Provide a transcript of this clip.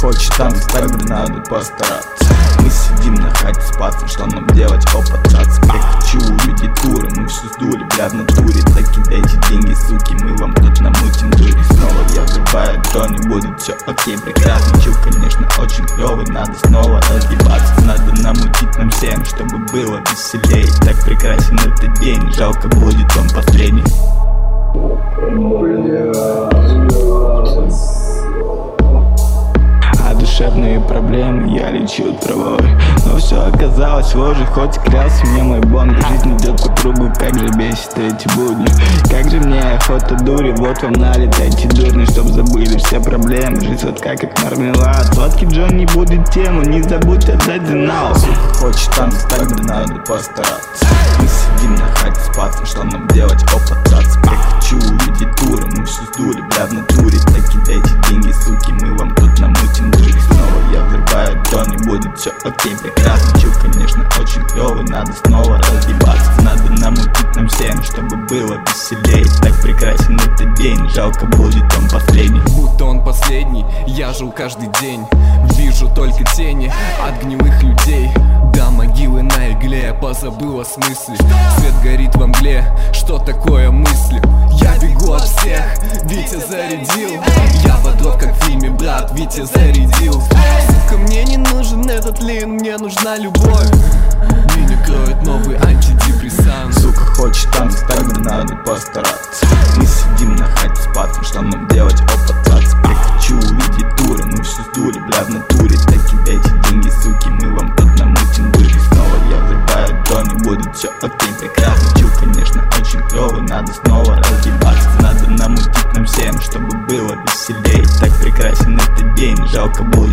хочет танц, тогда надо постараться. Мы сидим на хате с пацан, что нам делать, опасаться. Я хочу увидеть туры, мы все сдули, бля, в натуре. Так кидайте деньги, суки, мы вам тут намутим дури. Снова я взрываю, то не будет все окей, прекрасно. Чил, конечно, очень клёвый, надо снова разгибаться. Надо намутить нам всем, чтобы было веселей. Так прекрасен этот день, жалко будет он последний. А душевные проблемы я лечу травой. Но все оказалось ложе, хоть клялся мне мой бонг. Жизнь идет по кругу, как же бесит эти будни. Как же мне охота дури, вот вам налетайте дурни, чтоб забыли все проблемы. Жизнь сладка, как мармелад. Сладкий Джон не будет тему, не забудь отдать зенал. Сука хочет танц, тогда надо постараться. Мы сидим на хате с пацан, что нам делать, опасаться. Я хочу увидеть туры, мы все сдули, бля, в натуре. Так кидайте деньги, суки, мы вам тут намутим дури. Снова я взрываю, то не будет все окей, прекрасно. Чил, конечно, очень клёвый, надо снова разгибаться. Надо намутить нам всем, чтобы было веселей. Так прекрасен этот день, жалко будет он последний. Будто он последний, я жил каждый день. Вижу только тени от гнилых людей. До могилы на игле я позабыл о смысле. Свет горит во мгле, что такое мысли? Я бегу от всех, Витя зарядил. Я бодров, как в фильме «Брат», Витя зарядил. Сука, мне не нужен этот лин, мне нужна любовь. Меня кроет новый антидепрессант. Сука хочет танц, тогда надо постараться. Мы сидим на хате с пацан, что нам делать, опасаться. Я хочу увидеть туры, мы все сдули, бля, в натуре. Так кидайте деньги, суки, мы вам тут намутим дури. Снова я взрываю, то не будет все окей, прекрасно. Чил, конечно, очень клёвый, надо снова разгибаться. Надо намутить нам всем, чтобы было веселей. Так прекрасен этот день, жалко будет